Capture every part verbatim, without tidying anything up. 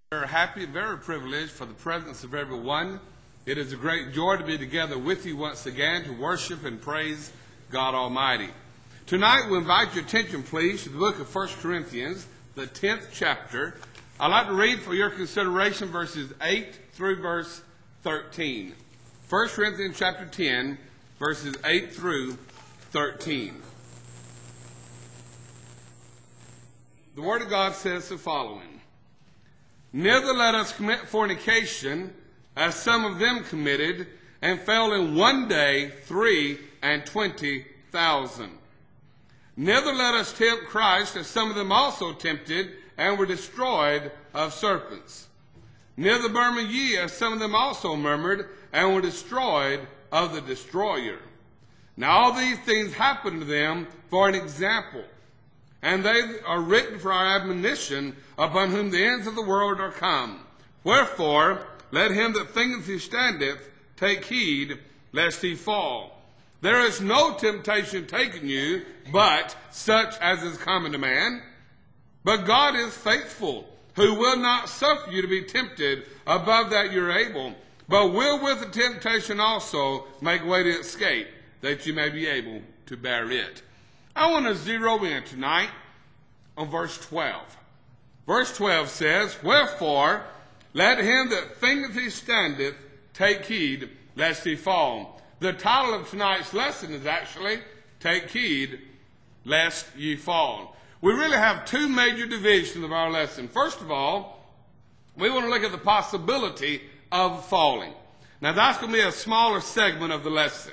Very happy, very privileged for the presence of everyone. It is a great joy to be together with you once again to worship and praise God Almighty. Tonight we invite your attention, please, to the book of First Corinthians, the tenth chapter. I'd like to read for your consideration verses eight through verse thirteen. First Corinthians chapter ten, verses eight through thirteen. The Word of God says the following: Neither let us commit fornication, as some of them committed, and fell in one day three and twenty thousand. Neither let us tempt Christ, as some of them also tempted, and were destroyed of serpents. Neither murmur ye, as some of them also murmured, and were destroyed of the destroyer. Now all these things happened to them for an example, and they are written for our admonition, upon whom the ends of the world are come. Wherefore, let him that thinketh he standeth take heed, lest he fall. There is no temptation taken you, but such as is common to man. But God is faithful, who will not suffer you to be tempted above that you're able, but will with the temptation also make way to escape, that you may be able to bear it. I want to zero in tonight on verse twelve. Verse twelve says, Wherefore, let him that thinketh he standeth take heed, lest he fall. The title of tonight's lesson is actually, Take Heed, Lest Ye Fall. We really have two major divisions of our lesson. First of all, we want to look at the possibility of falling. Now that's going to be a smaller segment of the lesson.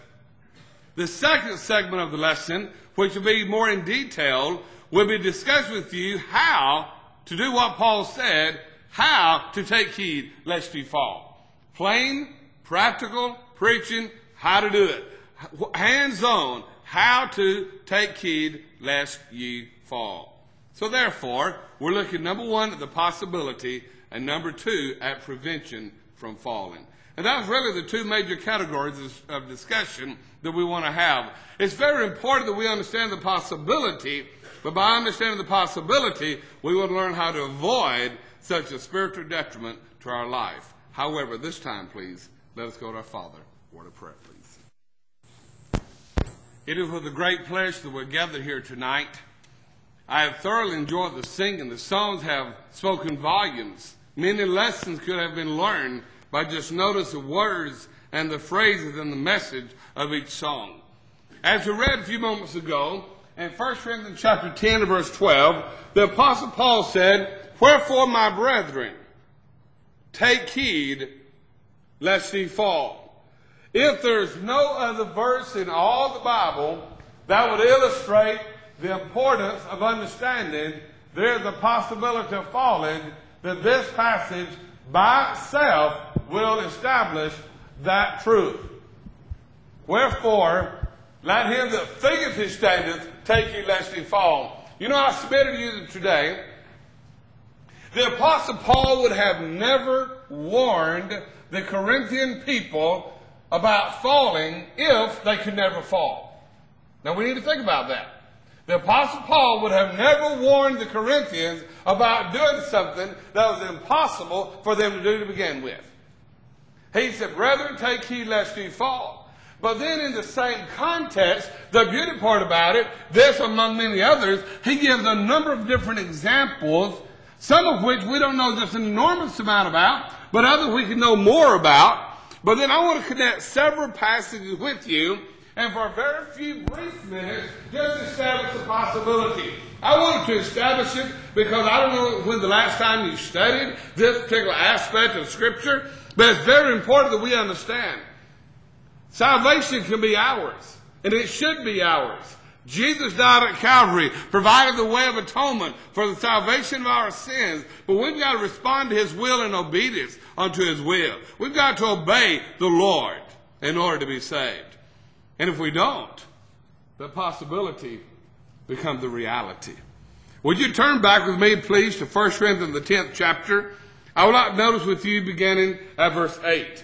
The second segment of the lesson, which will be more in detail, will be discussed with you how to do what Paul said, how to take heed lest you fall. Plain, practical preaching, how to do it. Hands-on, how to take heed lest ye fall. So therefore, we're looking, number one, at the possibility, and number two, at prevention from falling. And that's really the two major categories of discussion that we want to have. It's very important that we understand the possibility, but by understanding the possibility, we will learn how to avoid such a spiritual detriment to our life. However, this time, please, let us go to our Father. Word of prayer, please. It is with a great pleasure that we're gathered here tonight. I have thoroughly enjoyed the singing. The songs have spoken volumes. Many lessons could have been learned by just notice the words and the phrases and the message of each song. As we read a few moments ago, in First Corinthians chapter ten, verse twelve, the Apostle Paul said, Wherefore, my brethren, take heed lest ye fall. If there's no other verse in all the Bible that would illustrate the importance of understanding there's a possibility of falling, that this passage by itself will establish that truth. Wherefore, let him that thinketh he standeth take heed lest he fall. You know, I submitted to you today, the Apostle Paul would have never warned the Corinthian people about falling if they could never fall. Now we need to think about that. The Apostle Paul would have never warned the Corinthians about doing something that was impossible for them to do to begin with. He said, Brethren, take heed lest ye fall. But then in the same context, the beauty part about it, this among many others, he gives a number of different examples, some of which we don't know just an enormous amount about, but others we can know more about. But then I want to connect several passages with you, and for a very few brief minutes, just establish the possibility. I wanted to establish it because I don't know when the last time you studied this particular aspect of Scripture, but it's very important that we understand. Salvation can be ours, and it should be ours. Jesus died at Calvary, provided the way of atonement for the salvation of our sins, but we've got to respond to His will in obedience unto His will. We've got to obey the Lord in order to be saved. And if we don't, the possibility becomes the reality. Would you turn back with me, please, to First Corinthians, the tenth chapter? I would like to notice with you beginning at verse eight.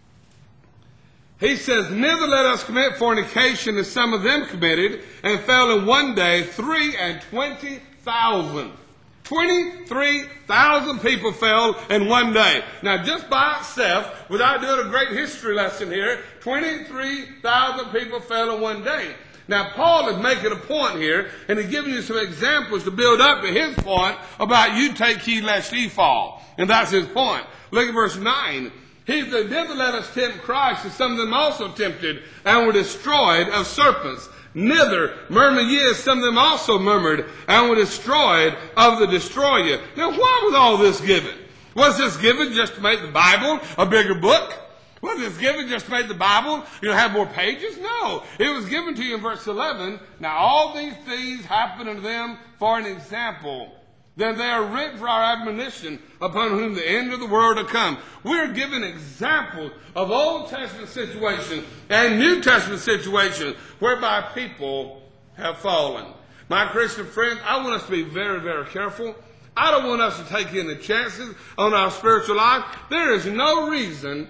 He says, Neither let us commit fornication as some of them committed, and fell in one day three and twenty thousand. twenty-three thousand people fell in one day. Now, just by itself, without doing a great history lesson here, twenty-three thousand people fell in one day. Now, Paul is making a point here, and he's giving you some examples to build up to his point about you take heed lest ye fall. And that's his point. Look at verse nine. He said, neither let us tempt Christ, as some of them also tempted, and were destroyed of serpents. Neither murmur ye, as some of them also murmured, and were destroyed of the destroyer. Now, why was all this given? Was this given just to make the Bible a bigger book? Was this given just to make the Bible, you know, have more pages? No. It was given to you in verse eleven. Now, all these things happen unto them for an example. Then they are written for our admonition, upon whom the end of the world will come. We're given examples of Old Testament situations and New Testament situations whereby people have fallen. My Christian friends, I want us to be very, very careful. I don't want us to take any chances on our spiritual life. There is no reason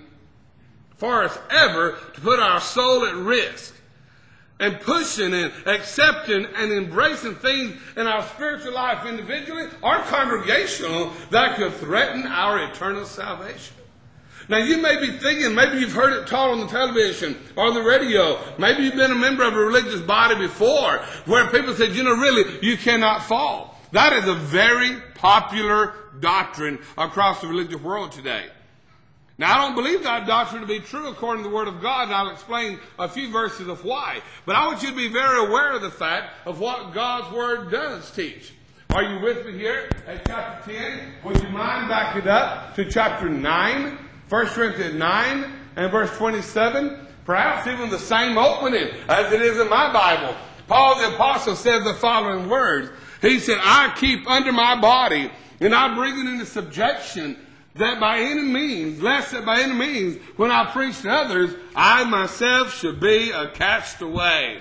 for us ever to put our soul at risk and pushing and accepting and embracing things in our spiritual life individually or congregational that could threaten our eternal salvation. Now, you may be thinking, maybe you've heard it taught on the television or the radio. Maybe you've been a member of a religious body before where people said, you know, really, you cannot fall. That is a very popular doctrine across the religious world today. Now, I don't believe that doctrine to be true according to the Word of God, and I'll explain a few verses of why. But I want you to be very aware of the fact of what God's Word does teach. Are you with me here at chapter ten? Would you mind backing it up to chapter nine, First Corinthians nine and verse twenty-seven? Perhaps even the same opening as it is in my Bible. Paul the Apostle says the following words. He said, I keep under my body, and I bring it into subjection, that by any means, lest that by any means, when I preach to others, I myself should be a castaway.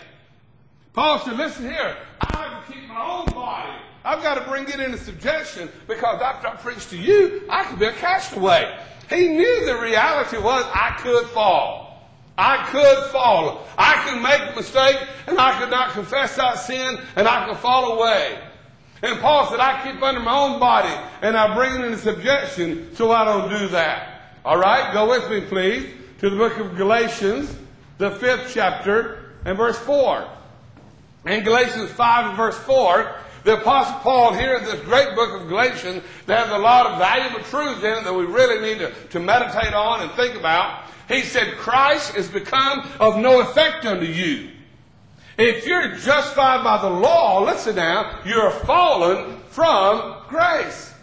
Paul said, listen here, I have to keep my own body. I've got to bring it into subjection, because after I preach to you, I could be a castaway. He knew the reality was I could fall. I could fall. I could make a mistake, and I could not confess that sin, and I could fall away. And Paul said, I keep under my own body, and I bring it into subjection so I don't do that. All right, go with me, please, to the book of Galatians, the fifth chapter, and verse four. In Galatians five and verse four, the Apostle Paul here in this great book of Galatians that has a lot of valuable truths in it that we really need to, to meditate on and think about. He said, Christ is become of no effect unto you. If you're justified by the law, listen now, you're fallen from grace.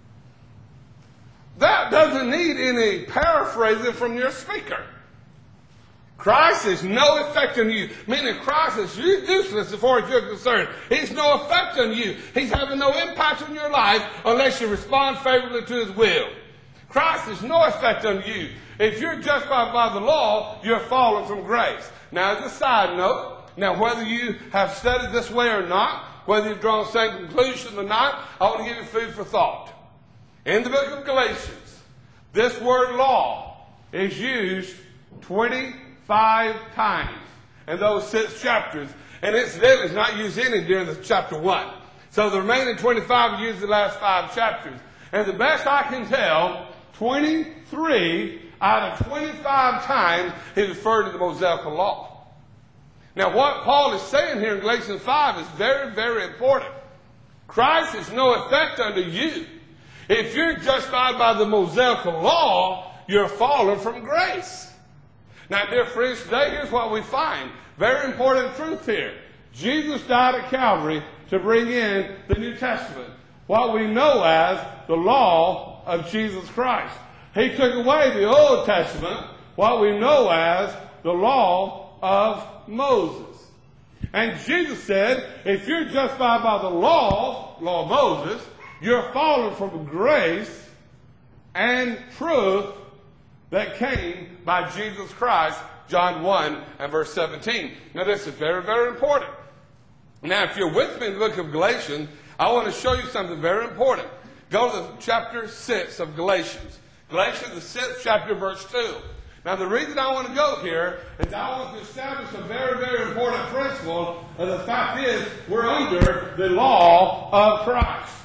That doesn't need any paraphrasing from your speaker. Christ is no effect on you, meaning Christ is useless as far as you're concerned. He's no effect on you. He's having no impact on your life unless you respond favorably to His will. Christ is no effect on you. If you're justified by the law, you're fallen from grace. Now, as a side note, now, whether you have studied this way or not, whether you've drawn the same conclusion or not, I want to give you food for thought. In the book of Galatians, this word law is used twenty-five times in those six chapters. And incidentally, it's not used any during the chapter one. So the remaining twenty-five are used in the last five chapters. And the best I can tell, twenty-three out of twenty-five times he referred to the Mosaic law. Now, what Paul is saying here in Galatians five is very, very important. Christ is no effect unto you. If you're justified by the Mosaic law, you're fallen from grace. Now, dear friends, today here's what we find. Very important truth here. Jesus died at Calvary to bring in the New Testament, what we know as the law of Jesus Christ. He took away the Old Testament, what we know as the law of Moses. And Jesus said, if you're justified by the law, law of Moses, you're fallen from grace and truth that came by Jesus Christ, John one and verse seventeen. Now this is very, very important. Now if you're with me in the book of Galatians, I want to show you something very important. Go to chapter six of Galatians. Galatians, the sixth chapter, verse two. Now, the reason I want to go here is I want to establish a very, very important principle. And the fact is, we're under the law of Christ.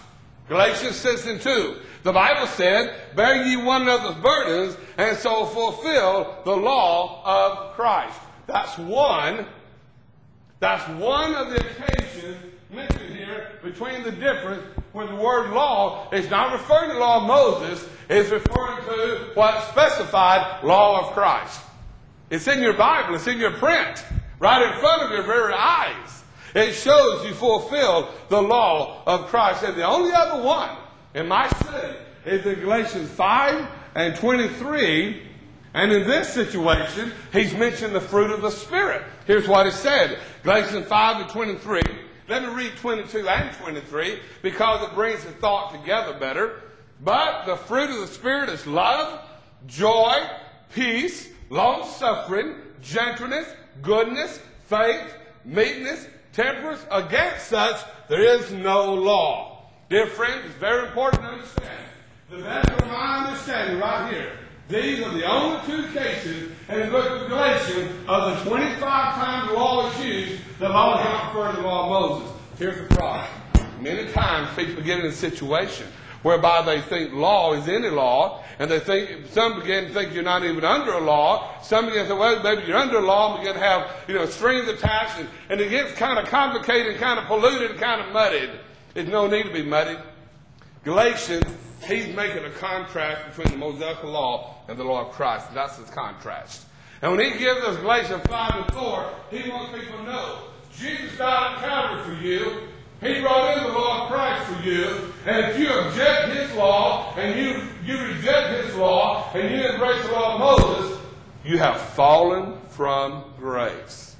Galatians six and two. The Bible said, bear ye one another's burdens, and so fulfill the law of Christ. That's one. That's one of the occasions mentioned here between the difference when the word law is not referring to the law of Moses, it's referring to what's specified law of Christ. It's in your Bible, it's in your print, right in front of your very eyes. It shows you fulfill the law of Christ. And the only other one in my study is in Galatians five and twenty-three. And in this situation, he's mentioned the fruit of the Spirit. Here's what he said. Galatians five and twenty-three. Let me read twenty-two and twenty-three because it brings the thought together better. But the fruit of the Spirit is love, joy, peace, long-suffering, gentleness, goodness, faith, meekness, temperance. Against such there is no law. Dear friends, it's very important to understand. The best of my understanding right here, these are the only two cases in the book of Galatians of the twenty-five times the law is used, the law is not referring to the law of Moses. Here's the problem. Many times people get in a situation whereby they think law is any law, and they think, some begin to think you're not even under a law. Some begin to say, well, maybe you're under a law, and begin to have, you know, strings attached, and, and it gets kind of complicated, kind of polluted, and kind of muddied. There's no need to be muddied. Galatians, he's making a contrast between the Mosaic law and the law of Christ. That's his contrast. And when he gives us Galatians five and four, he wants people to know Jesus died on Calvary for you. He brought in the law of Christ for you. And if you object his law, and you, you reject his law, and you embrace the law of Moses, you have fallen from grace.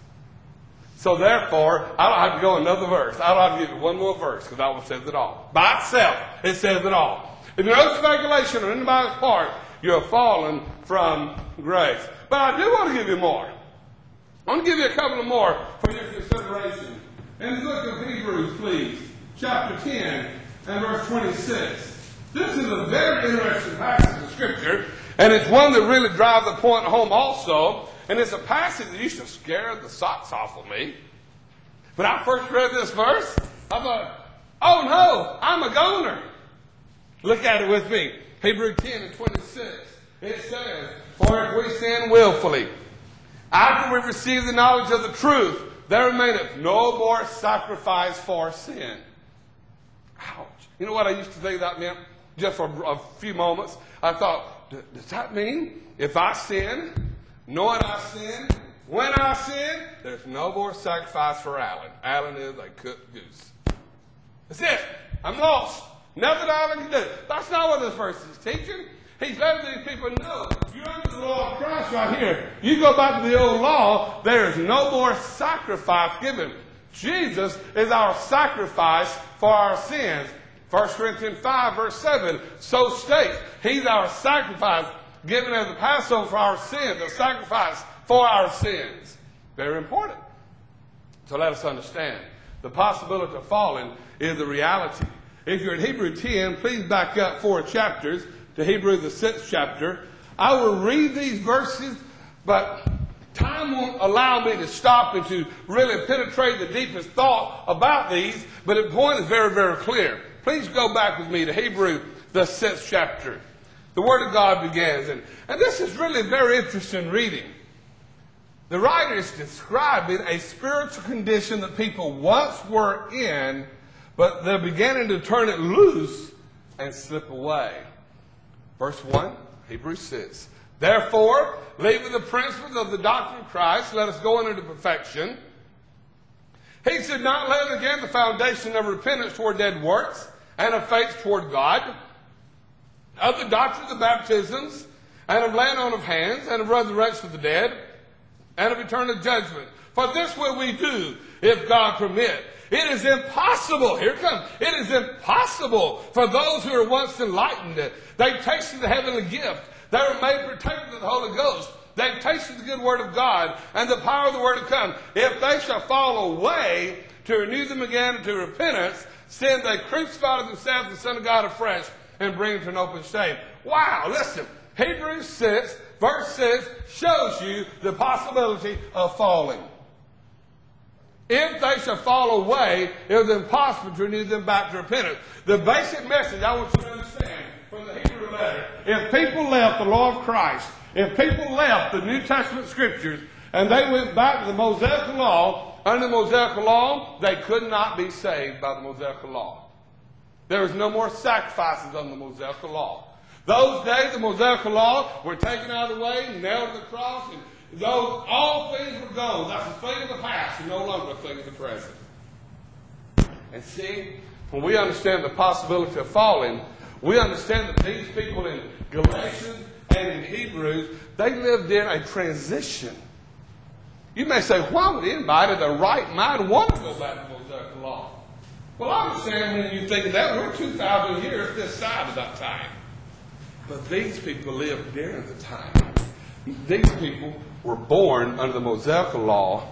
So therefore, I don't have to go another verse. I don't have to give you one more verse, because that one says it all. By itself, it says it all. If you know speculation on anybody's part, you're fallen from grace. But I do want to give you more. I want to give you a couple of more for your consideration. And look at Hebrews, please. Chapter ten and verse twenty-six. This is a very interesting passage of Scripture, and it's one that really drives the point home also. And it's a passage that used to scare the socks off of me. When I first read this verse, I thought, oh no, I'm a goner. Look at it with me. Hebrews ten and twenty-six. It says, for if we sin willfully, after we receive the knowledge of the truth, there remaineth no more sacrifice for sin. Ouch. You know what I used to think that meant? Just for a few moments. I thought, does that mean if I sin, knowing I sin, when I sin, there's no more sacrifice for Alan. Alan is a cooked goose. That's it. I'm lost. Nothing Alan can do. That's not what this verse is teaching. He's letting these people know, you're under the law of Christ right here. You go back to the old law, there is no more sacrifice given. Jesus is our sacrifice for our sins. First Corinthians five, verse seven, so states, he's our sacrifice given as a Passover for our sins, a sacrifice for our sins. Very important. So let us understand. The possibility of falling is the reality. If you're in Hebrews ten, please back up four chapters to Hebrews the sixth chapter. I will read these verses, but time won't allow me to stop and to really penetrate the deepest thought about these, but the point is very, very clear. Please go back with me to Hebrews the sixth chapter. The Word of God begins, and, and this is really very interesting reading. The writer is describing a spiritual condition that people once were in, but they're beginning to turn it loose and slip away. Verse one, Hebrews six. Therefore, leaving the principles of the doctrine of Christ, let us go into perfection. He said, not laying again the foundation of repentance toward dead works, and of faith toward God, of the doctrine of baptisms, and of laying on of hands, and of resurrection of the dead, and of eternal judgment. For this will we do, if God permit. It is impossible, here it comes, it is impossible for those who are once enlightened. They've tasted the heavenly gift. They were made partakers of the Holy Ghost. They've tasted the good word of God and the power of the word to come. If they shall fall away to renew them again to repentance, sin they crucify themselves the Son of God afresh and bring them to an open shame. Wow, listen, Hebrews six, verse six shows you the possibility of falling. If they shall fall away, it was impossible to renew them back to repentance. The basic message I want you to understand from the Hebrew letter, if people left the law of Christ, if people left the New Testament scriptures, and they went back to the Mosaic law, under the Mosaic law, they could not be saved by the Mosaic law. There was no more sacrifices under the Mosaic law. Those days, the Mosaic law were taken out of the way, nailed to the cross, and those, all things were gone. That's a thing of the past and no longer a thing of the present. And see, when we understand the possibility of falling, we understand that these people in Galatians and in Hebrews, they lived in a transition. You may say, why would anybody in their right mind want to go back to the Mosaic law? Well, I understand when you think of that, we're two thousand years this side of that time. But these people lived during the time. These people were born under the Mosaic law,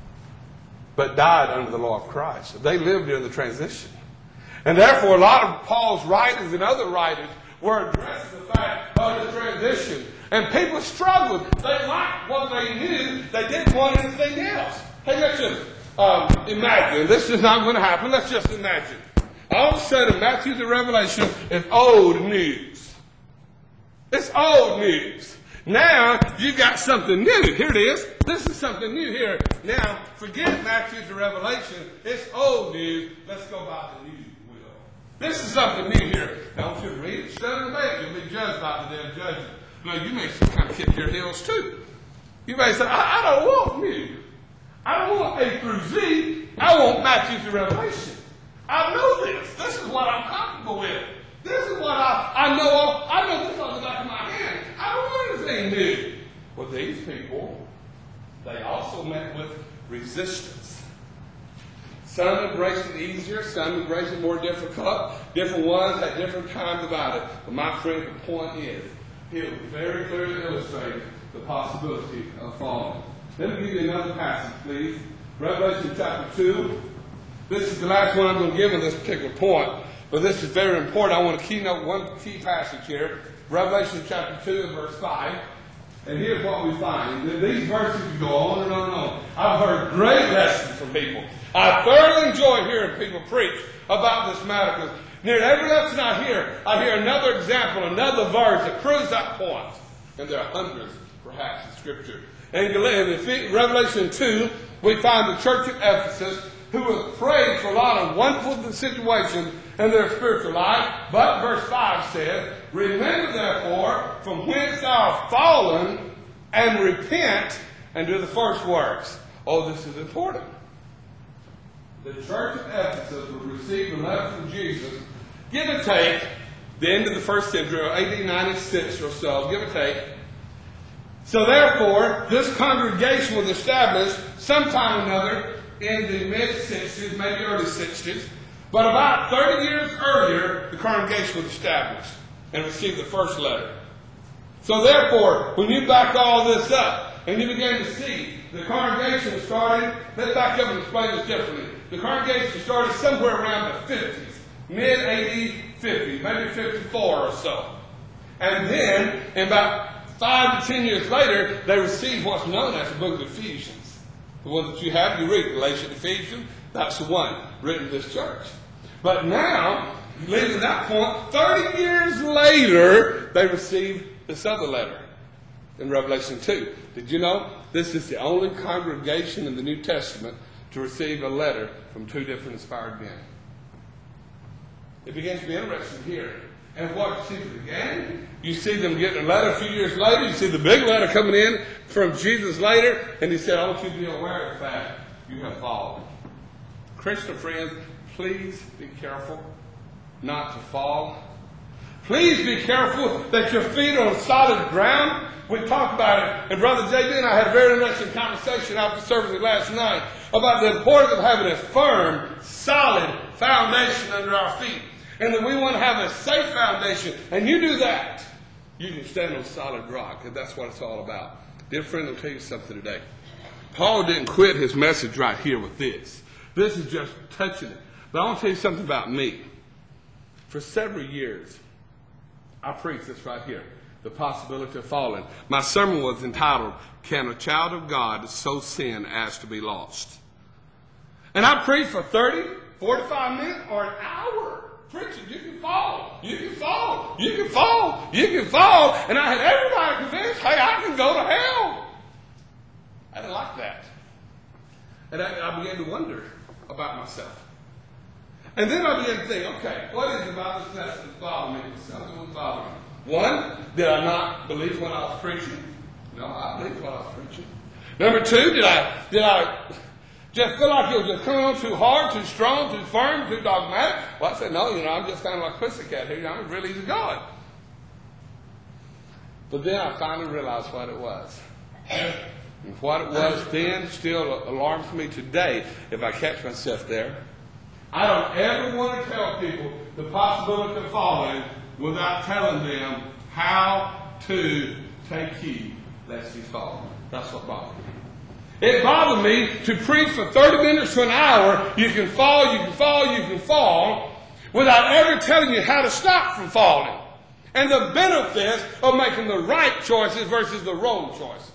but died under the law of Christ. They lived during the transition. And therefore, a lot of Paul's writings and other writings were addressing the fact of the transition. And people struggled. They liked what they knew. They didn't want anything else. Hey, let's just um, imagine. This is not going to happen. Let's just imagine. All of a sudden, Matthew to Revelation is old news. It's old news. Now, you got something new. Here it is. This is something new here. Now, forget Matthew to Revelation. It's old news. Let's go by the new will. This is something new here. Now, I want you to read it, study and obey it. You'll be judged by the day of judgment. Now, you may kind of kick your heels too. You may say, I, I don't want new. I don't want A through Z. I want Matthew to Revelation. I know this. This is what I'm comfortable with. This is what I, I know of. I know this on the back of my hand. I don't want anything new. Well, these people, they also met with resistance. Some embraced it easier, some embraced it more difficult. Different ones had different times about it. But my friend, the point is, it very clearly illustrates the possibility of falling. Let me give you another passage, please. Revelation chapter two. This is the last one I'm going to give on this particular point. But this is very important. I want to keynote one key passage here. Revelation chapter two and verse five. And here's what we find. These verses go on and on and on. I've heard great lessons from people. I thoroughly enjoy hearing people preach about this matter. Because near every lesson I hear, I hear another example, another verse that proves that point. And there are hundreds, perhaps, in Scripture. And in Revelation two, we find the church of Ephesus, who was praying for a lot of wonderful situations in their spiritual life. But verse five says, remember therefore from whence thou art fallen, and repent, and do the first works. Oh, this is important. The church of Ephesus would receive a letter from Jesus, give or take, the end of the first century, or A D ninety-six or so, give or take. So therefore, this congregation was established sometime or another in the mid-sixties, maybe early sixties. But about thirty years earlier, the congregation was established and received the first letter. So therefore, when you back all this up and you begin to see the congregation started, let's back up and explain this differently. The congregation started somewhere around the fifties, mid-A D fifty, maybe fifty-four or so. And then, about five to ten years later, they received what's known as the book of Ephesians. The one that you have, you read, Galatians, Ephesians, that's the one written to this church. But now, leaving that point, thirty years later, they received this other letter in Revelation two. Did you know this is the only congregation in the New Testament to receive a letter from two different inspired men? It begins to be interesting here. And what you see at the beginning, you see them getting a letter a few years later. You see the big letter coming in from Jesus later. And he said, I want you to be aware of the fact you have fallen. Christian friends, please be careful not to fall. Please be careful that your feet are on solid ground. We talked about it. And Brother J D and I had a very interesting conversation after service last night about the importance of having a firm, solid foundation under our feet. And that we want to have a safe foundation. And you do that, you can stand on solid rock. And that's what it's all about. Dear friend, I'll tell you something today. Paul didn't quit his message right here with this. This is just touching it. But I want to tell you something about me. For several years, I preached this right here. The possibility of falling. My sermon was entitled, Can a Child of God So Sin As to Be Lost? And I preached for thirty, forty-five minutes, or an hour. Preaching, you can fall, you can fall, you can fall, you can fall. And I had everybody convinced, hey, I can go to hell. I didn't like that. And I, I began to wonder about myself. And then I began to think, okay, what is it about this message that bothered me? Something was bothering me. One, did I not believe when I was preaching? No, I believed when I was preaching. Number two, did I did I just feel like it was just coming on too hard, too strong, too firm, too dogmatic? Well, I said, no, you know, I'm just kind of like a pussycat here. You know, I'm really easy going. But then I finally realized what it was. And what it was then still alarms me today if I catch myself there. I don't ever want to tell people the possibility of falling without telling them how to take heed lest he fall. That's what bothered me. It bothered me to preach for thirty minutes to an hour. You can fall, you can fall, you can fall, without ever telling you how to stop from falling. And the benefits of making the right choices versus the wrong choices.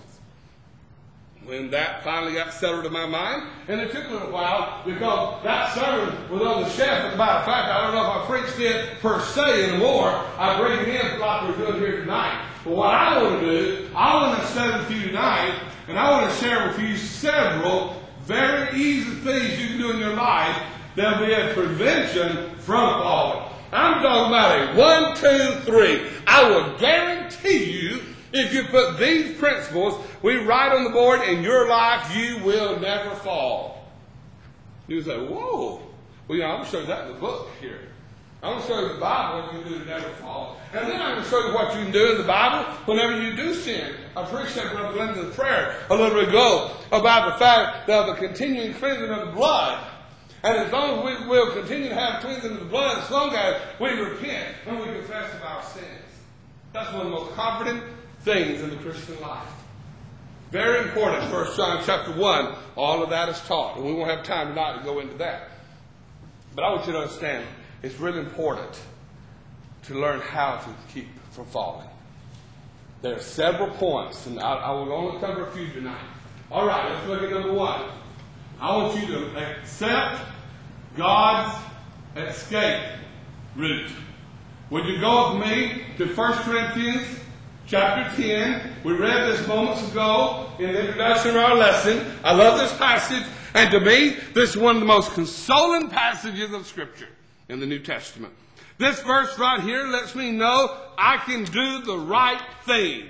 When that finally got settled in my mind, and it took a little while because that sermon was on the shelf. As a matter of fact, I don't know if I preached it per se anymore. I bring it in like we're doing here tonight. But what I want to do, I want to study with you tonight, and I want to share with you several very easy things you can do in your life that will be a prevention from falling. I'm talking about a one, two, three. I will guarantee you, if you put these principles we write on the board in your life, you will never fall. You say, whoa. Well, you know, I'm going to show you that in the book here. I'm going to show you the Bible what you can do to never fall. And then I'm going to show you what you can do in the Bible whenever you do sin. I preached that Brother Linda's prayer a little bit ago about the fact that the continuing cleansing of the blood. And as long as we will continue to have cleansing of the blood, as long as we repent and we confess of our sins. That's one of the most comforting things in the Christian life. Very important. First John chapter one, all of that is taught. And we won't have time tonight to go into that. But I want you to understand, it's really important to learn how to keep from falling. There are several points, and I, I will only cover a few tonight. All right, let's look at number one. I want you to accept God's escape route. Would you go with me to First Corinthians chapter ten? We read this moments ago in the introduction of our lesson. I love this passage, and to me, this is one of the most consoling passages of Scripture in the New Testament. This verse right here lets me know I can do the right thing.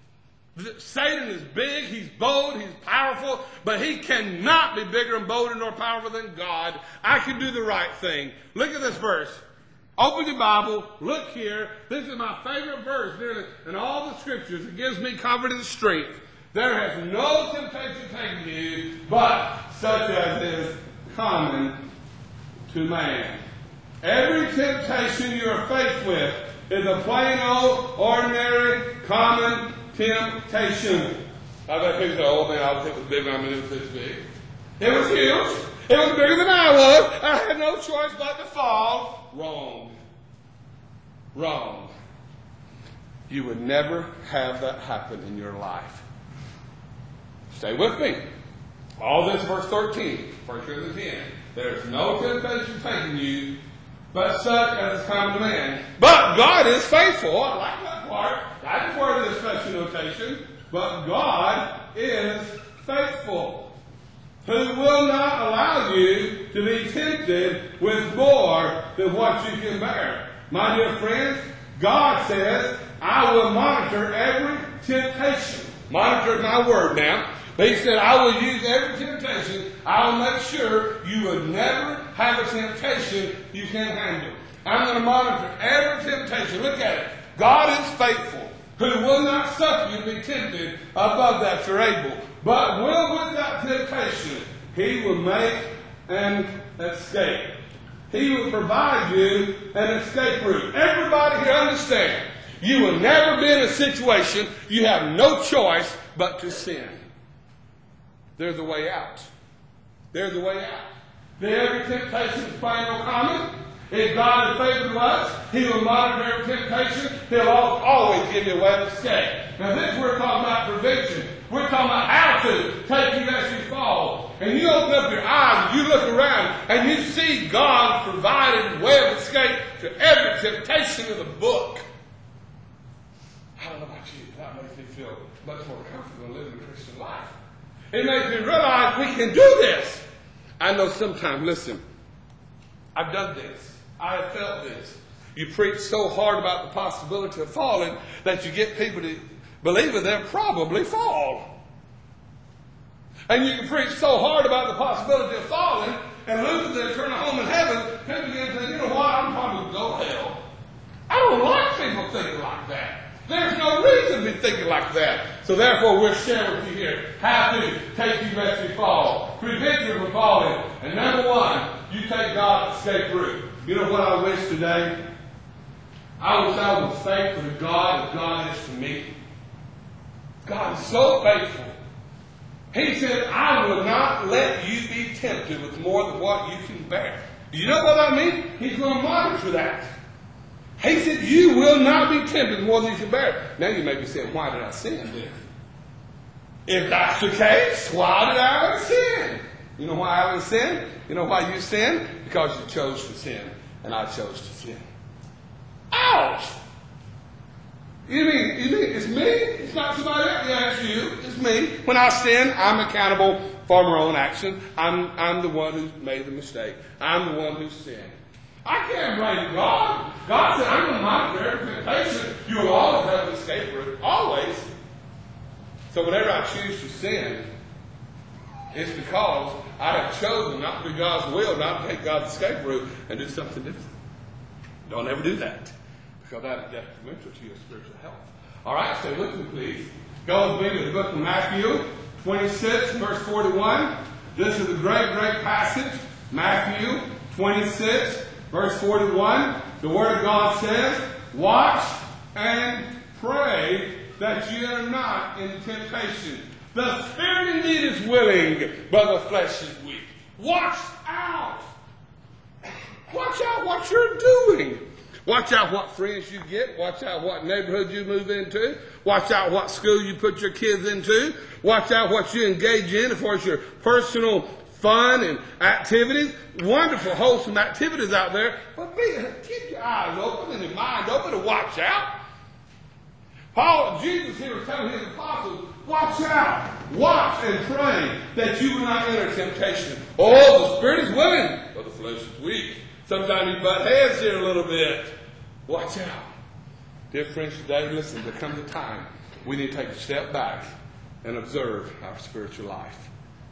Satan is big, he's bold, he's powerful, but he cannot be bigger and bolder nor powerful than God. I can do the right thing. Look at this verse. Open your Bible, look here. This is my favorite verse nearly in all the Scriptures. It gives me comfort and strength. There has no temptation taken you, but such as is common to man. Every temptation you are faced with is a plain old, ordinary, common temptation. I bet people say, oh man, I was hit with big, I mean, it was this big. It was huge. It was bigger than I was. I had no choice but to fall. Wrong. Wrong. You would never have that happen in your life. Stay with me. All this verse thirteen, First Corinthians ten. There's no temptation taking you, but such as is common to man. But God is faithful. I like that part. That's part of this special notation. But God is faithful, who will not allow you to be tempted with more than what you can bear. My dear friends, God says, I will monitor every temptation. Monitor is my word now. But he said, I will use every temptation. I will make sure you will never have a temptation you can't handle. I'm going to monitor every temptation. Look at it. God is faithful, who will not suffer you to be tempted above that you're able, but will with that temptation, he will make an escape. He will provide you an escape route. Everybody here understand, you will never be in a situation you have no choice but to sin. There's a way out. There's a way out. Every temptation is plain or common. If God is faithful to us, he will monitor every temptation. He'll always give you a way to escape. Now this we're talking about prevention. We're talking about how to take you as you fall. and you open up your eyes and you look around and you see God provided a way of escape to every temptation in the book. I don't know about you, that makes me feel much more comfortable living a Christian life. It makes me realize we can do this. I know sometimes, listen, I've done this. I have felt this. You preach so hard about the possibility of falling that you get people to believe that they'll probably fall. And you can preach so hard about the possibility of falling and losing their eternal home in heaven, people begin to say, you know what, I'm probably going to go to hell. I don't like people thinking like that. There's no reason to be thinking like that. So therefore, we'll share with you here how to take you lest you fall. Prevent you from falling. And number one, you take God's escape route. You know what I wish today? I wish I was faithful to God as God is to me. God is so faithful. He said, I will not let you be tempted with more than what you can bear. Do you know what I mean? He's going to monitor that. He said, you will not be tempted with more than you can bear. Now you may be saying, why did I sin then? If that's the case, why did I ever sin? You know why I ever sin? You know why you sin? Because you chose to sin, and I chose to sin. Ouch! You mean, you mean it's me? It's not somebody else? Yeah, it's you. It's me. When I sin, I'm accountable for my own action. I'm, I'm the one who made the mistake. I'm the one who sinned. I can't blame God. God said, I'm going to monitor every temptation. You will always have an escape route. Always. So whenever I choose to sin, it's because I have chosen not to do God's will, not to take God's escape route and do something different. Don't ever do that. Because that is detrimental to your spiritual health. All right, so with me, please. Go with me to the book of Matthew, twenty-six, verse forty-one. This is a great, great passage. Matthew twenty-six, verse forty-one. The Word of God says, watch and pray that you are not in temptation. The spirit indeed is willing, but the flesh is weak. Watch out. Watch out what you're doing. Watch out what friends you get. Watch out what neighborhood you move into. Watch out what school you put your kids into. Watch out what you engage in as far as your personal fun and activities. Wonderful, wholesome activities out there. But be, keep your eyes open and your mind open to watch out. Paul, Jesus here was telling his apostles, watch out, watch and pray that you will not enter temptation. Oh, the spirit is willing, but the flesh is weak. Sometimes you butt heads here a little bit. Watch out. Dear friends, today, listen, there comes a time we need to take a step back and observe our spiritual life.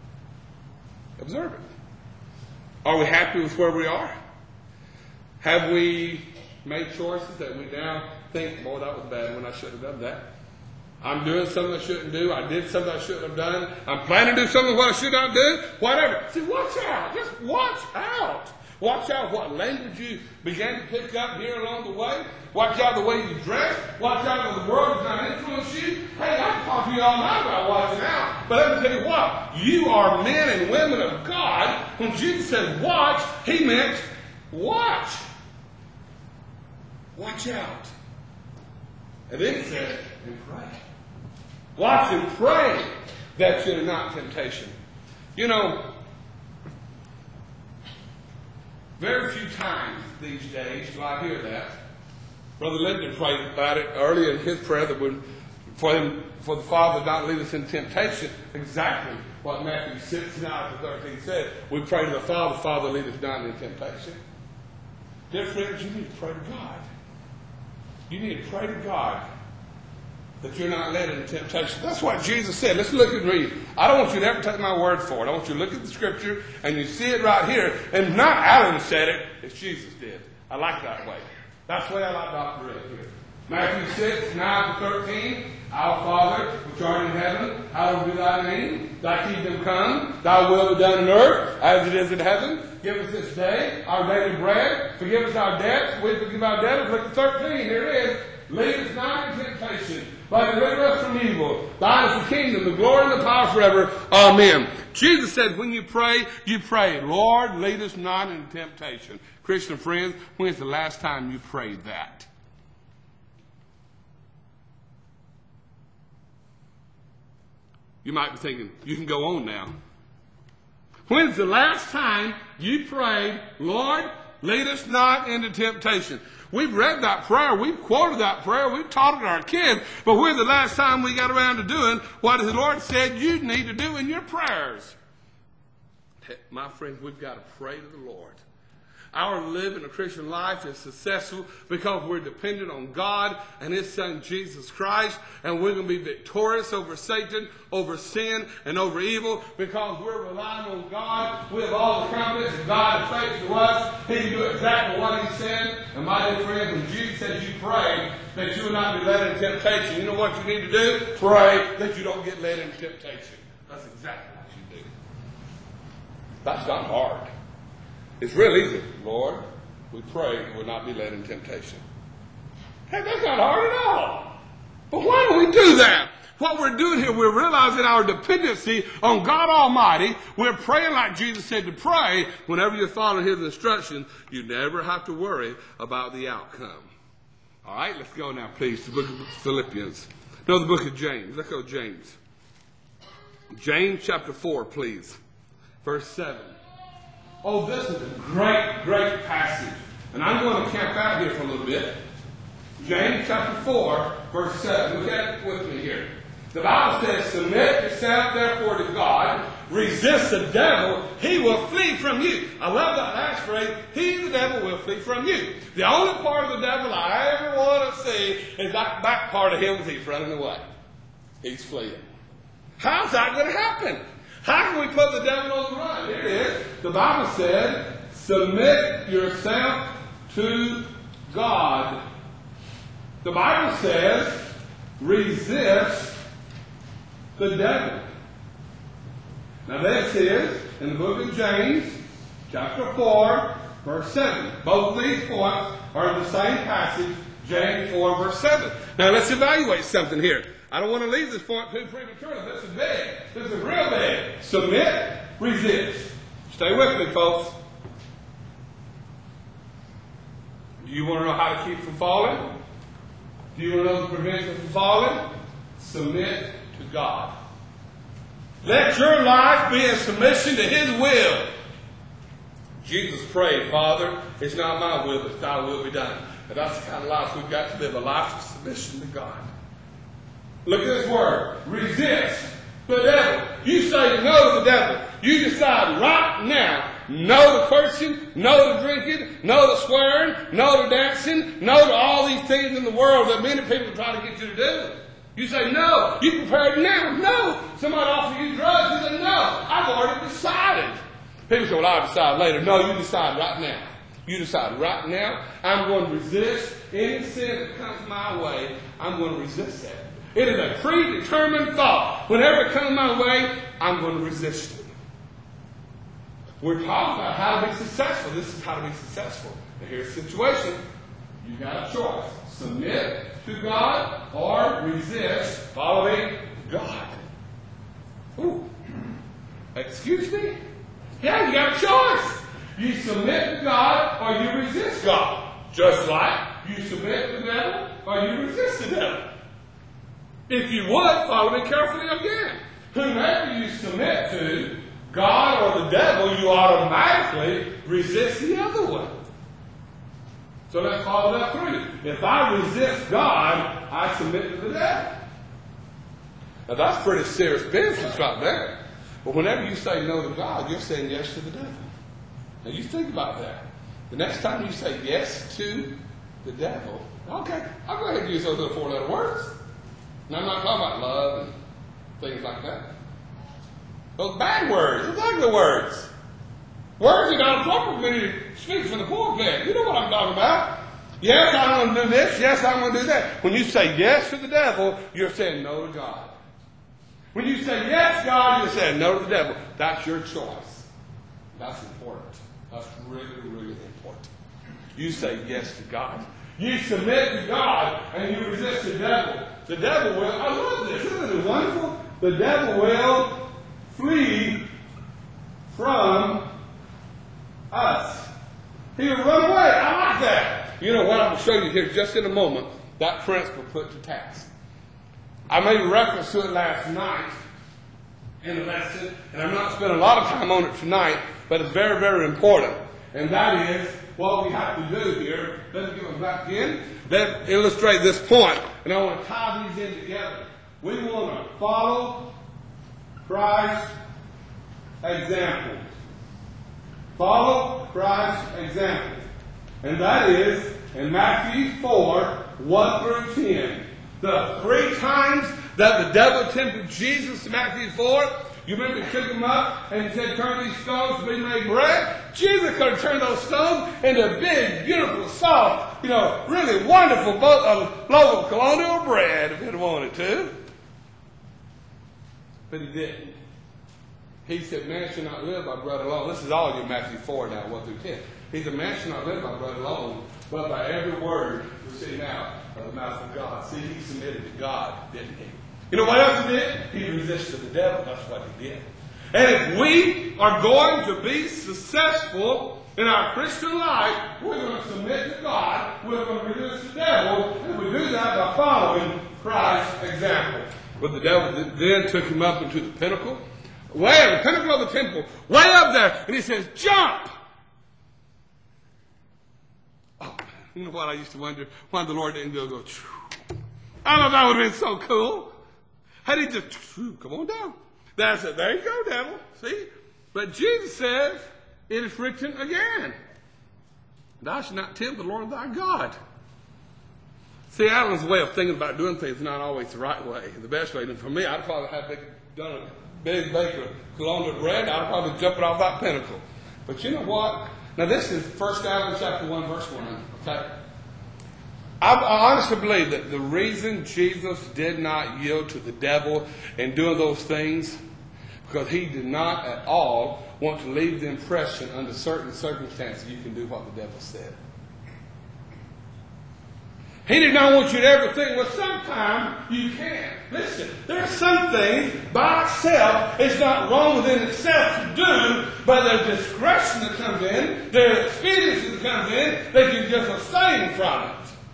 Observe it. Are we happy with where we are? Have we made choices that we now think, boy, that was bad when I should have done that? I'm doing something I shouldn't do. I did something I shouldn't have done. I'm planning to do something what I should not do. Whatever. See, watch out. Just watch out. Watch out what language you began to pick up here along the way. Watch out the way you dress. Watch out what the world is going to influence you. Hey, I can talk to you all night about watching out. But let me tell you what. You are men and women of God. When Jesus said watch, he meant watch. Watch out. And then he said, and pray. Watch and pray that you're not temptation. You know, very few times these days do I hear that. Brother Linden prayed about it earlier in his prayer that would, for him, for the Father not lead us in temptation. Exactly what Matthew six, nine to thirteen said. We pray to the Father, Father lead us not in temptation. Dear friends, you need to pray to God. You need to pray to God that you're not led into temptation. That's what Jesus said. Let's look and read. I don't want you to ever take my word for it. I want you to look at the scripture and you see it right here. And not Alan said it, it's Jesus did. I like that way. That's the way I like Doctor Red here. Matthew six, nine to thirteen. Our Father, which art in heaven, hallowed be thy name. Thy kingdom come, thy will be done on earth as it is in heaven. Give us this day our daily bread. Forgive us our debts. We forgive our debtors. Look at thirteen. Here it is. Lead us not into temptation, but deliver us from evil. Thine is the kingdom, the glory, and the power forever. Amen. Jesus said, when you pray, you pray, Lord, lead us not into temptation. Christian friends, when's the last time you prayed that? You might be thinking, you can go on now. When's the last time you prayed, Lord, lead us not into temptation? We've read that prayer. We've quoted that prayer. We've taught it to our kids. But when's the last time we got around to doing what the Lord said you need to do in your prayers? Hey, my friends, we've got to pray to the Lord. Our living a Christian life is successful because we're dependent on God and His Son, Jesus Christ. And we're going to be victorious over Satan, over sin, and over evil because we're relying on God. We have all the confidence that God is faithful to us. He can do exactly what He said. And my dear friends, when Jesus says you pray that you will not be led into temptation, you know what you need to do? Pray that you don't get led into temptation. That's exactly what you do. That's not hard. It's real easy. Lord, we pray we will not be led in temptation. Hey, that's not hard at all. But why do we do that? What we're doing here, we're realizing our dependency on God Almighty. We're praying like Jesus said to pray. Whenever you're following His instructions, you never have to worry about the outcome. All right, let's go now, please, to the book of Philippians. No, the book of James. Let's go to James. James chapter four, please. Verse seven. Oh, this is a great, great passage. And I'm going to camp out here for a little bit. James chapter four, verse seven. Look at it with me here. The Bible says, submit yourself therefore to God. Resist the devil. He will flee from you. I love that last phrase. He, the devil, will flee from you. The only part of the devil I ever want to see is that back part of him as he's running away. He's fleeing. How's that going to happen? How can we put the devil on the run? Here it is. The Bible said, submit yourself to God. The Bible says, resist the devil. Now this is in the book of James, chapter four, verse seven. Both of these points are in the same passage, James four, verse seven. Now let's evaluate something here. I don't want to leave this point too prematurely. This is big. This is real big. Submit, resist. Stay with me, folks. Do you want to know how to keep from falling? Do you want to know the prevention from falling? Submit to God. Let your life be in submission to His will. Jesus prayed, Father, it's not my will, but thy will be done. And that's the kind of life we've got to live, a life of submission to God. Look at this word. Resist the devil. You say no to the devil. You decide right now, no to cursing, no to drinking, no to swearing, no to dancing, no to all these things in the world that many people try to get you to do. You say no. You prepared now. No. Somebody offers you drugs. You say no. I've already decided. People say, well, I'll decide later. No, you decide right now. You decide right now. I'm going to resist any sin that comes my way. I'm going to resist that. It is a predetermined thought. Whenever it comes my way, I'm going to resist it. We're talking about how to be successful. This is how to be successful. Now here's the situation. You've got a choice. Submit to God or resist following God. Ooh. Excuse me? Yeah, you got a choice. You submit to God or you resist God. Just like you submit to the devil or you resist the devil. If you would, follow me carefully again. Whomever you submit to, God or the devil, you automatically resist the other one. So let's follow that through. If I resist God, I submit to the devil. Now that's pretty serious business right there. But whenever you say no to God, you're saying yes to the devil. Now you think about that. The next time you say yes to the devil, okay, I'll go ahead and use those little four-letter words. Now, I'm not talking about love and things like that. Those bad words, those ugly words. Words that don't appropriate when you speak from the pulpit. You know what I'm talking about. Yes, I'm going to do this. Yes, I'm going to do that. When you say yes to the devil, you're saying no to God. When you say yes, God, you're saying no to the devil. That's your choice. That's important. That's really, really important. You say yes to God. You submit to God and you resist the devil. The devil will, I love this, isn't it wonderful? The devil will flee from us. He'll run away. I like that. You know what? I'm going to show you here just in a moment that principle put to task. I made reference to it last night in the lesson, and I'm not spending a lot of time on it tonight, but it's very, very important. And that is what we have to do here. Let me give them back in. Let me illustrate this point, and I want to tie these in together. We want to follow Christ's example. Follow Christ's example. And that is in Matthew four, one through ten. The three times that the devil tempted Jesus in Matthew four, you remember he took him up and he said, turn these stones to be made bread? Jesus could have turned those stones into big, beautiful, soft, you know, really wonderful bowl of local colonial bread if he had wanted to. But he didn't. He said, man should not live by bread alone. This is all your Matthew four now, one through ten. He said, man should not live by bread alone, but by every word proceeding out of the mouth of God. See, he submitted to God, didn't he? You know what else he did? He resisted the devil. That's what he did. And if we are going to be successful in our Christian life, we're going to submit to God. We're going to resist the devil. And we do that by following Christ's example. But the devil then took him up into the pinnacle, way at the pinnacle of the temple, way up there, and he says, jump! Oh, you know what I used to wonder? Why the Lord didn't go, go, Phew. I thought that would have been so cool. How did he just, Phew, come on down? That's it. There you go, devil. See? But Jesus says, it is written again, thou shalt not tempt the Lord thy God. See, Alan's way of thinking about doing things is not always the right way, the best way. And for me, I'd probably have done a big baker colonial bread. I'd probably jump it off that pinnacle. But you know what? Now this is First Alan chapter one, verse one. Okay? I, I honestly believe that the reason Jesus did not yield to the devil in doing those things, because he did not at all want to leave the impression under certain circumstances you can do what the devil said. He did not want you to ever think, well, sometimes you can. Listen, there are some things by itself, it's not wrong within itself to do, but there's discretion that comes in, there's expediency that comes in, that you just abstain from it.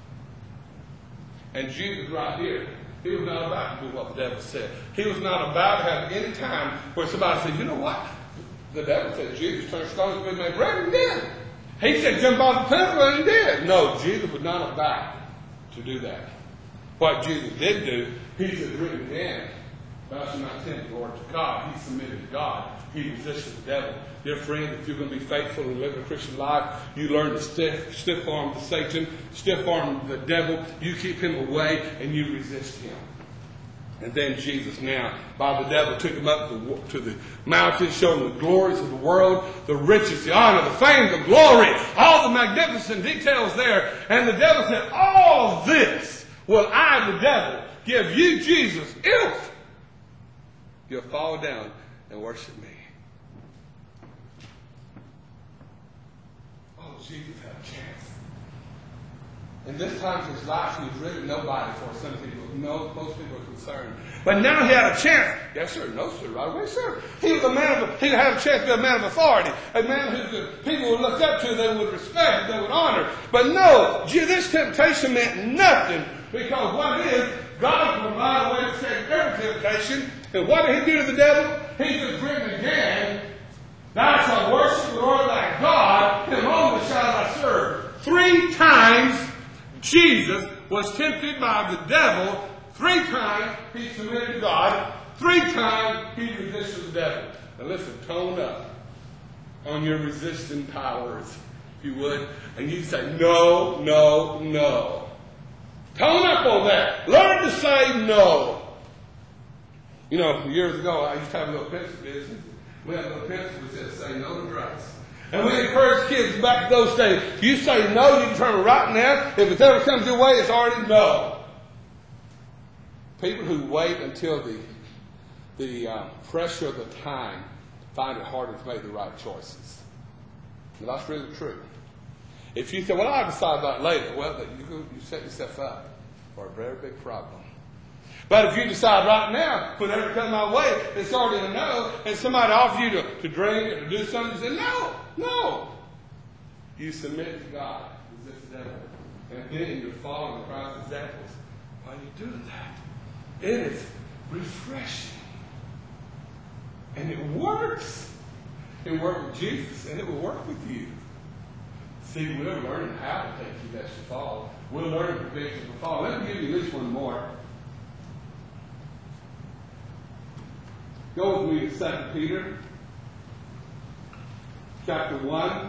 And Jesus right here, he was not about to do what the devil said. He was not about to have any time where somebody said, you know what? The devil said Jesus turned stones to be made bread, and he did. He said jump off the pinnacle, and he did. No, Jesus was not about to do that. What Jesus did do, he said, written again, thou shalt not tempt the Lord to God. He submitted to God. He resisted the devil. Dear friend, if you're going to be faithful and live a Christian life, you learn to stiff, stiff arm the Satan, stiff arm the devil. You keep him away and you resist him. And then Jesus now, by the devil, took him up to the mountain, showing the glories of the world, the riches, the honor, the fame, the glory, all the magnificent details there. And the devil said, all of this will I, the devil, give you, Jesus, if you'll fall down and worship me. Oh, Jesus had a chance. In this time of his life, he was really nobody for some people. No, most people are concerned. But now he had a chance. Yes, sir. No, sir. Right away, sir. He was a man of, he had a chance to be a man of authority. A man who the people would look up to, they would respect, they would honor. But no, gee, this temptation meant nothing. Because what it is, God provided a way to save every temptation. And what did he do to the devil? He just written again, thou shalt worship the Lord thy God, him only shalt thou serve. Three times Jesus was tempted by the devil. Three times he submitted to God. Three times he resisted the devil. Now listen, tone up on your resisting powers, if you would. And you say, no, no, no. Tone up on that. Learn to say no. You know, years ago, I used to have a little pencil business. We had a little pencil that said, say no to drugs. And we encourage kids back to those days. You say no, you can turn it right now. If it ever comes your way, it's already no. People who wait until the the uh, pressure of the time find it harder to make the right choices. And that's really true. If you say, well, I'll decide that later, well, you, you set yourself up for a very big problem. But if you decide right now, whenever it comes my way, it's already a no, and somebody offers you to, to drink or to do something, you say, no, no. You submit to God, resist the devil, and then you're following Christ's examples while you're doing that. It is refreshing. And it works. It worked with Jesus, and it will work with you. See, we're learning how to take you lest you fall. We're learning to prevent you from fall. Let me give you at least one more. Go with me to Second Peter, chapter one,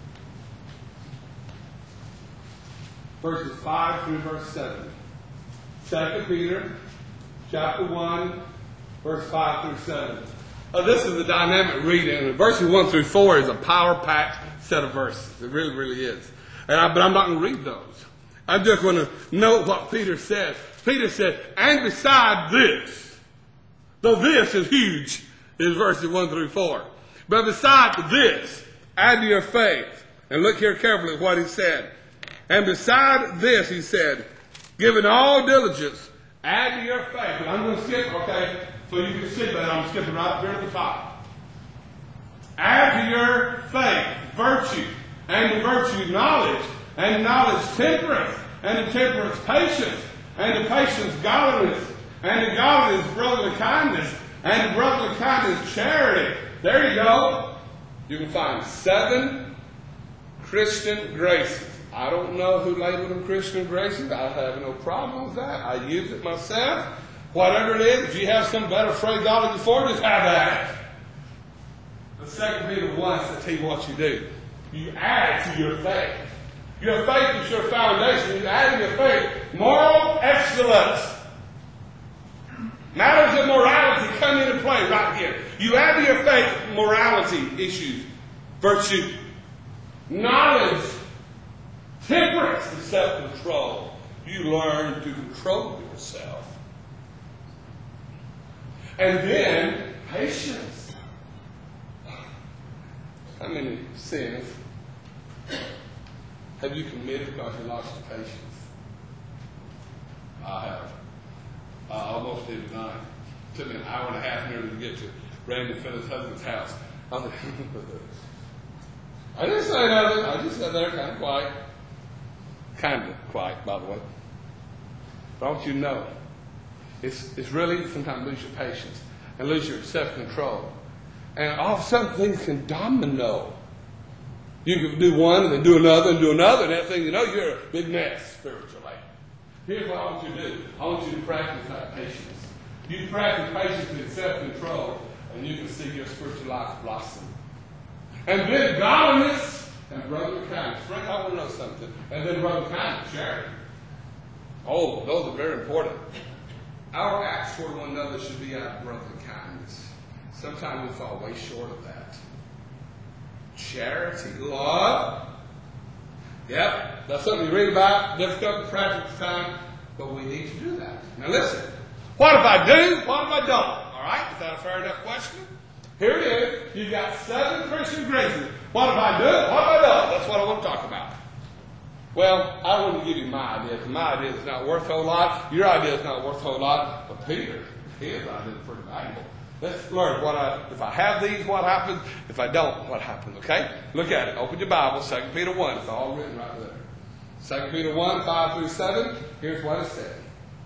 verses five through verse seven. Second Peter, chapter one, verse five through seven. Uh, this is a dynamic reading. And verses one through four is a power-packed set of verses. It really, really is. And I, but I'm not going to read those. I'm just going to note what Peter said. Peter said, and beside this, though this is huge, is verses one through four. But beside this, add to your faith. And look here carefully at what he said. And beside this, he said, giving all diligence, add to your faith. And I'm going to skip, okay, so you can see that. I'm skipping right here at the top. Add to your faith virtue, and to virtue knowledge, and knowledge temperance, and to temperance patience, and to patience godliness, and to godliness brotherly kindness, and to brotherly kindness charity. There you go. You can find seven Christian graces. I don't know who labeled them Christian graces. I have no problem with that. I use it myself. Whatever it is, if you have some better phraseology for it, just have that. The Second Peter one says, tell you what you do. You add to your faith. Your faith is your foundation. You add to your faith moral excellence. Matters of morality come into play right here. You add to your faith morality issues, virtue, knowledge, temperance, and self-control. You learn to control yourself. And then patience. How many sins have you committed because you lost your patience? I have. I almost did tonight. It took me an hour and a half nearly to get to Randy Phillips' husband's house. I was like, I didn't say nothing. I just sat there kind of quiet. Kind of quiet, by the way. But I want you to know, it's, it's really sometimes lose your patience and lose your self-control. And all of a sudden things can domino. You can do one and then do another and do another, and that thing you know, you're a big mess spiritually. Here's what I want you to do. I want you to practice that patience. You practice patience and self-control, and you can see your spiritual life blossom. And then godliness and brotherly kindness. Frank, I want to know something. And then brotherly kindness, charity. Oh, those are very important. Our acts toward one another should be out of brotherly kindness. Sometimes we fall way short of that. Charity, love. Yep, that's something you read about, difficult to practice at the time, but we need to do that. Now listen, what if I do? What if I don't? All right, is that a fair enough question? Here it is. You've got seven Christian graces. What if I do it? What if I don't? That's what I want to talk about. Well, I want to give you my idea, because my idea is not worth a whole lot. Your idea is not worth a whole lot. But Peter, his idea is pretty valuable. Let's learn what I, if I have these, what happens? If I don't, what happens? Okay? Look at it. Open your Bible, Second Peter one. It's all written right there. Second Peter one, five through seven. Here's what it said.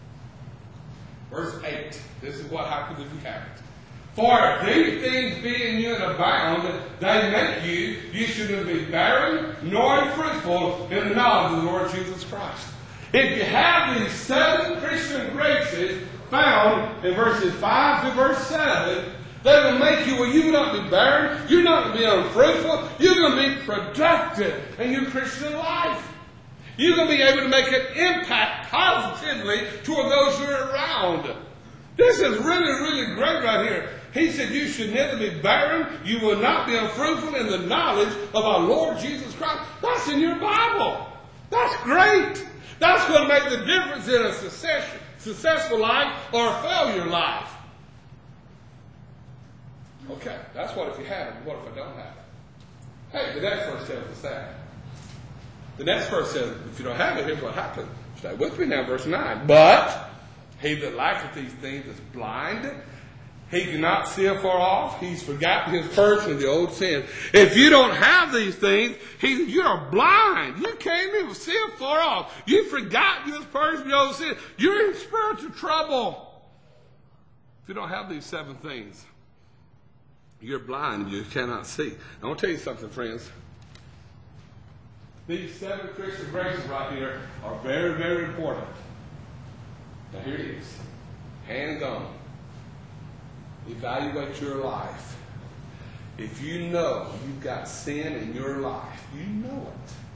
Verse eight. This is what happens if you have it. For if these things be in you and abound, they make you, you should not be barren nor unfruitful in the knowledge of the Lord Jesus Christ. If you have these seven Christian graces found in verses five to verse seven, they will make you, well, you will not be barren, you're not going to be unfruitful, you're going to be productive in your Christian life. You're going to be able to make an impact positively toward those who are around. This is really, really great right here. He said you should never be barren, you will not be unfruitful in the knowledge of our Lord Jesus Christ. That's in your Bible. That's great. That's going to make the difference in a success, successful life or a failure life. Okay, that's what if you have it. What if I don't have it? Hey, the next verse tells us that. The next verse says, if you don't have it, here's what happens. Stay with me now, verse nine. But he that lacketh these things is blind. He cannot see afar off. He's forgotten his first and the old sin. If you don't have these things, he, you're blind. You can't even see afar off. You've forgotten his first and the old sin. You're in spiritual trouble. If you don't have these seven things. You're blind, you cannot see. I want to tell you something, friends. These seven Christian graces right here are very, very important. Now here it is. Hands on. Evaluate your life. If you know you've got sin in your life, you know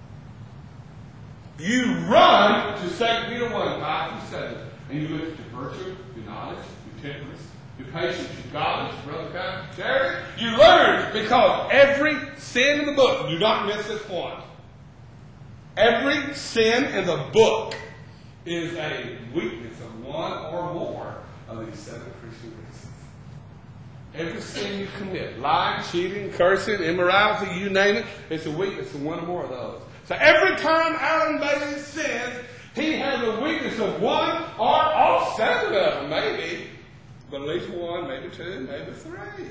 it. You run to Second Peter one, five through seven, and you look at your virtue, your knowledge, your temperance, your patience, your godliness, your brother kindness, your charity. You learn, because every sin in the book, do not miss this point, every sin in the book is a weakness of one or more of these seven Christian graces. Every sin you commit, lying, cheating, cursing, immorality, you name it, it's a weakness of one or more of those. So every time Alan Bailey sins, he has a weakness of one or all seven of them, maybe. But at least one, maybe two, maybe three.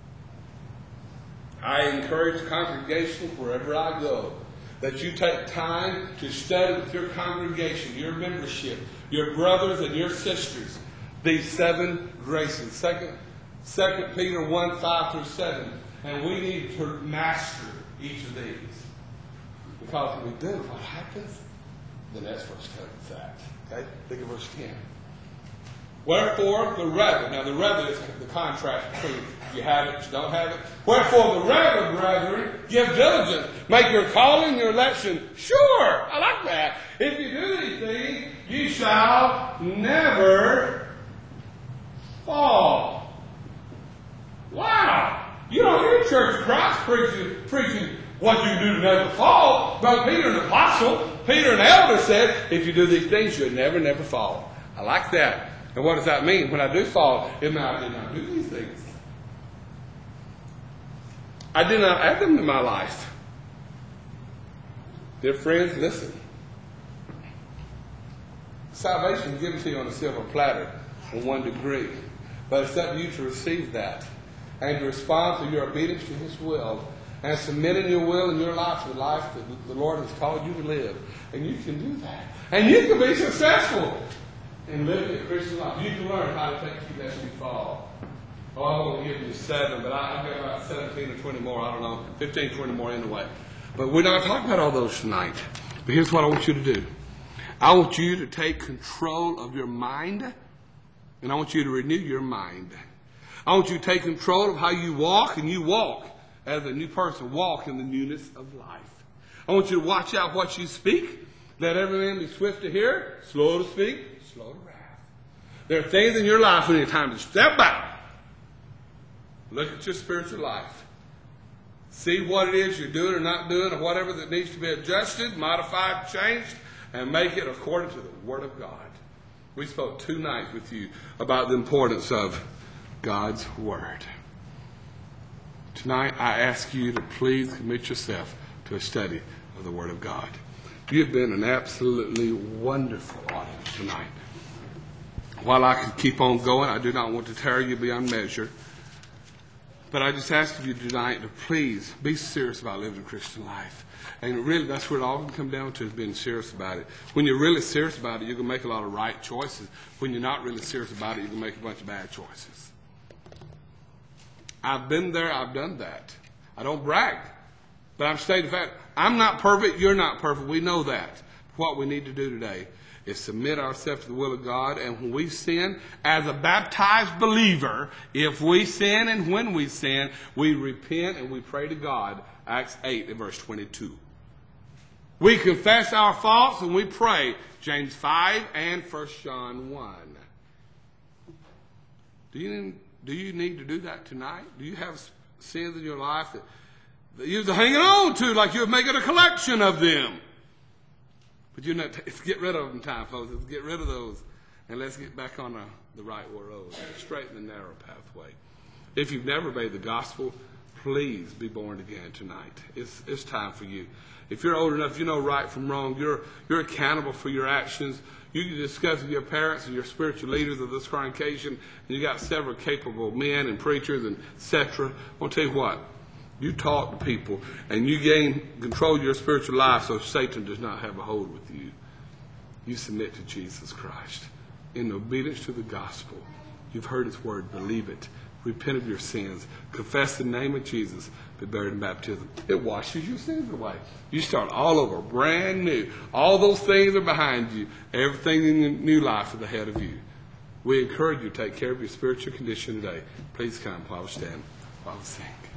I encourage the congregation wherever I go that you take time to study with your congregation, your membership, your brothers and your sisters, these seven graces. Second, Second Peter one, five through seven. And we need to master each of these. Because when we do, what happens? The next verse comes that. Okay? Look at verse ten. Wherefore the rather, now the rather is the contrast between you have it, you don't have it. Wherefore the rather, brethren, give diligence, make your calling, your election sure. I like that. If you do these things, you shall never fall. Wow! You don't hear Church of Christ preaching, preaching what you do to never fall. But Peter, an apostle, Peter, an elder, said, if you do these things, you'll never, never fall. I like that. And what does that mean? When I do fall, it means I did not do these things. I did not add them to my life. Dear friends, listen. Salvation is given to you on a silver platter in one degree. But it's up to you to receive that and to respond to your obedience to His will and submitting your will and your life to the life that the Lord has called you to live. And you can do that. And you can be successful in living a Christian life. You can learn how to take you lest you fall. Oh, I'm going to give you seven, but I've got about seventeen or twenty more. I don't know, fifteen, twenty more anyway. But we're not talking about all those tonight. But here's what I want you to do. I want you to take control of your mind, and I want you to renew your mind. I want you to take control of how you walk, and you walk as a new person. Walk in the newness of life. I want you to watch out what you speak. Let every man be swift to hear, slow to speak, slow to wrath. There are things in your life when it's time to step back. Look at your spiritual life. See what it is you're doing or not doing, or whatever that needs to be adjusted, modified, changed, and make it according to the Word of God. We spoke two nights with you about the importance of God's Word. Tonight, I ask you to please commit yourself to a study of the Word of God. You've been an absolutely wonderful audience tonight. While I could keep on going, I do not want to tear you beyond measure. But I just ask of you tonight to please be serious about living a Christian life. And really, that's what it all can come down to, is being serious about it. When you're really serious about it, you're going to make a lot of right choices. When you're not really serious about it, you're going to make a bunch of bad choices. I've been there, I've done that. I don't brag. But I'm stating the fact, I'm not perfect, you're not perfect. We know that. What we need to do today is submit ourselves to the will of God. And when we sin, as a baptized believer, if we sin and when we sin, we repent and we pray to God. Acts eight and verse twenty-two. We confess our faults and we pray. James five and First John one. Do you, do you need to do that tonight? Do you have sins in your life that, that you're hanging on to like you're making a collection of them? But you know, let's get rid of them time, folks. Let's get rid of those. And let's get back on the, the right road. Straighten the narrow pathway. If you've never obeyed the gospel, please be born again tonight. It's, it's time for you. If you're old enough, you know right from wrong. You're, you're accountable for your actions. You can discuss with your parents and your spiritual leaders of this congregation. And you got several capable men and preachers and et cetera. I'll tell you what. You talk to people and you gain control of your spiritual life so Satan does not have a hold with you. You submit to Jesus Christ in obedience to the gospel. You've heard His word. Believe it. repent of your sins, confess the name of Jesus, be buried in baptism. It washes your sins away. You start all over, brand new. All those things are behind you. Everything in your new life is ahead of you. We encourage you to take care of your spiritual condition today. Please come while we stand, while we sing.